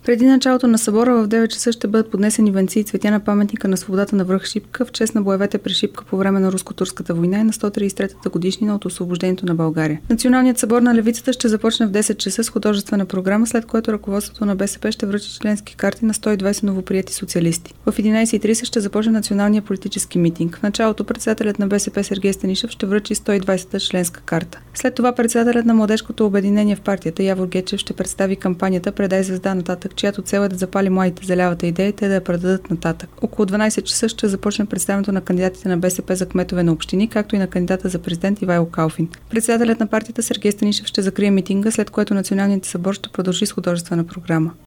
Преди началото на събора в 9 часа ще бъдат поднесени венци и цветя на паметника на свободата на връх Шипка в чест на боевете при Шипка по време на Руско-турската война и на 133-та годишнина от освобождението на България. Националният събор на левицата ще започне в 10 часа с художествена програма, след което ръководството на БСП ще връчи членски карти на 120 новоприети социалисти. В 11:30 ще започне националния политически митинг. В началото председателят на БСП Сергей Станишев ще връчи 120-та членска карта. След това председателят на младежкото обединение в партията Явор Гечев ще представи кампанията "Предай звезда нататък", чиято цел е да запали младите за лявата идея и те да я предадат нататък. Около 12 часа ще започне представянето на кандидатите на БСП за кметове на общини, както и на кандидата за президент Ивайло Калфин. Председателят на партията Сергей Станишев ще закрие митинга, след което националният събор ще продължи с художествена програма.